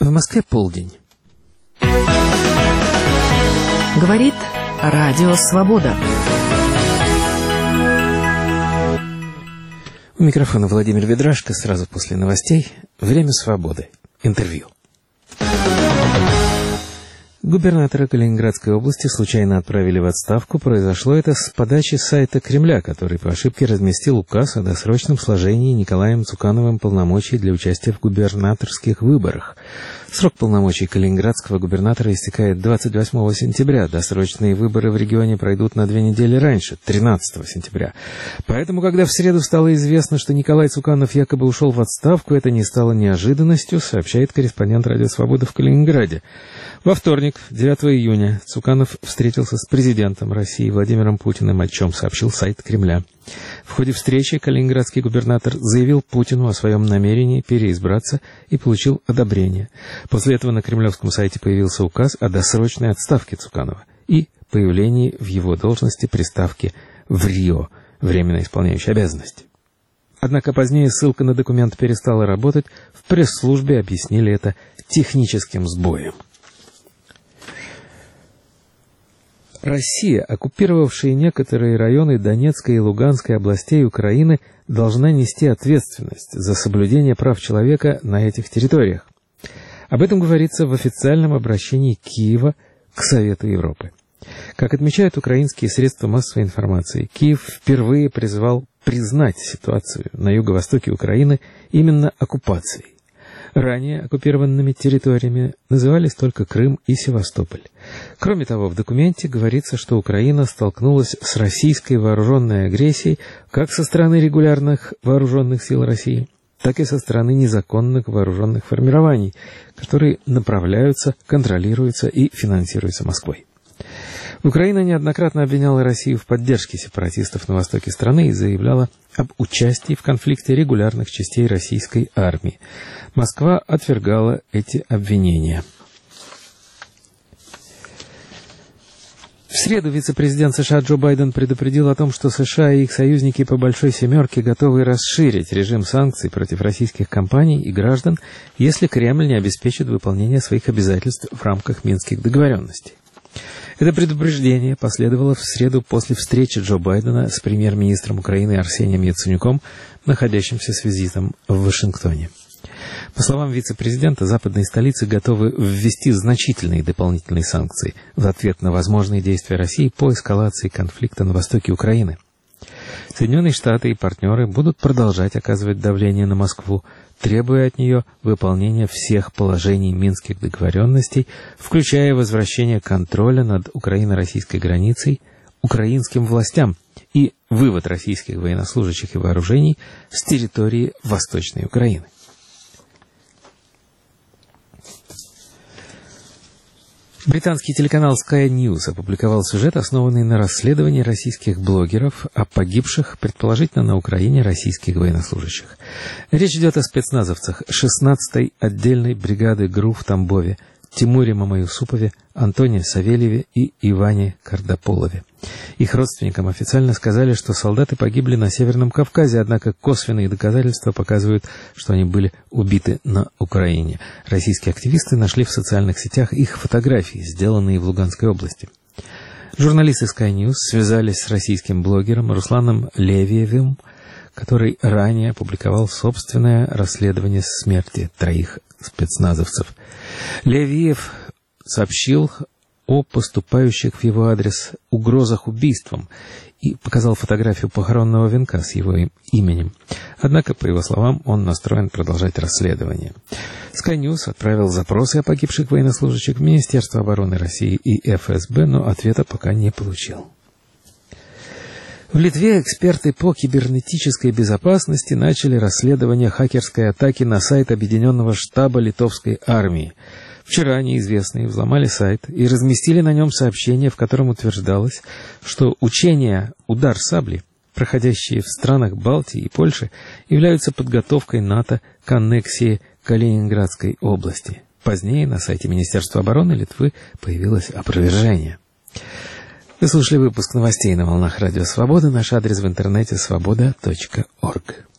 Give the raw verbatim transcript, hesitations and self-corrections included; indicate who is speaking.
Speaker 1: В Москве полдень.
Speaker 2: Говорит Радио Свобода.
Speaker 1: У микрофона Владимир Ведрашко. Сразу после новостей «Время свободы». Интервью. Губернатора Калининградской области случайно отправили в отставку. Произошло это с подачи сайта Кремля, который по ошибке разместил указ о досрочном сложении Николаем Цукановым полномочий для участия в губернаторских выборах. Срок полномочий калининградского губернатора истекает двадцать восьмого сентября. Досрочные выборы в регионе пройдут на две недели раньше, тринадцатого сентября. Поэтому, когда в среду стало известно, что Николай Цуканов якобы ушел в отставку, это не стало неожиданностью, сообщает корреспондент Радио Свобода в Калининграде. Во вторник, девятого июня, Цуканов встретился с президентом России Владимиром Путиным, о чем сообщил сайт Кремля. В ходе встречи калининградский губернатор заявил Путину о своем намерении переизбраться и получил одобрение. После этого на кремлевском сайте появился указ о досрочной отставке Цуканова и появлении в его должности приставки «в Рио», временно исполняющей обязанности. Однако позднее ссылка на документ перестала работать, в пресс-службе объяснили это техническим сбоем. Россия, оккупировавшая некоторые районы Донецкой и Луганской областей Украины, должна нести ответственность за соблюдение прав человека на этих территориях. Об этом говорится в официальном обращении Киева к Совету Европы. Как отмечают украинские средства массовой информации, Киев впервые призвал признать ситуацию на юго-востоке Украины именно оккупацией. Ранее оккупированными территориями назывались только Крым и Севастополь. Кроме того, в документе говорится, что Украина столкнулась с российской вооруженной агрессией как со стороны регулярных вооруженных сил России, так и со стороны незаконных вооруженных формирований, которые направляются, контролируются и финансируются Москвой. Украина неоднократно обвиняла Россию в поддержке сепаратистов на востоке страны и заявляла об участии в конфликте регулярных частей российской армии. Москва отвергала эти обвинения. В среду вице-президент США Джо Байден предупредил о том, что США и их союзники по «Большой семерке» готовы расширить режим санкций против российских компаний и граждан, если Кремль не обеспечит выполнение своих обязательств в рамках Минских договоренностей. Это предупреждение последовало в среду после встречи Джо Байдена с премьер-министром Украины Арсением Яценюком, находящимся с визитом в Вашингтоне. По словам вице-президента, западные столицы готовы ввести значительные дополнительные санкции в ответ на возможные действия России по эскалации конфликта на востоке Украины. Соединенные Штаты и партнеры будут продолжать оказывать давление на Москву, требуя от нее выполнения всех положений Минских договоренностей, включая возвращение контроля над украино-российской границей украинским властям и вывод российских военнослужащих и вооружений с территории Восточной Украины. Британский телеканал Sky News опубликовал сюжет, основанный на расследовании российских блогеров о погибших, предположительно, на Украине российских военнослужащих. Речь идет о спецназовцах шестнадцатой отдельной бригады ГРУ в Тамбове, Тимуре Мамаюсупове, Антоне Савельеве и Иване Кардаполове. Их родственникам официально сказали, что солдаты погибли на Северном Кавказе, однако косвенные доказательства показывают, что они были убиты на Украине. Российские активисты нашли в социальных сетях их фотографии, сделанные в Луганской области. Журналисты Sky News связались с российским блогером Русланом Левиевым, который ранее опубликовал собственное расследование смерти троих спецназовцев. Левиев сообщил о поступающих в его адрес угрозах убийством и показал фотографию похоронного венка с его именем. Однако, по его словам, он настроен продолжать расследование. Sky News отправил запросы о погибших военнослужащих в Министерство обороны России и эф эс бэ, но ответа пока не получил. В Литве эксперты по кибернетической безопасности начали расследование хакерской атаки на сайт Объединенного штаба литовской армии. Вчера неизвестные взломали сайт и разместили на нем сообщение, в котором утверждалось, что учения «Удар сабли», проходящие в странах Балтии и Польши, являются подготовкой НАТО к аннексии Калининградской области. Позднее на сайте Министерства обороны Литвы появилось опровержение. Вы слушали выпуск новостей на волнах Радио Свобода. Наш адрес в интернете свобода точка орг.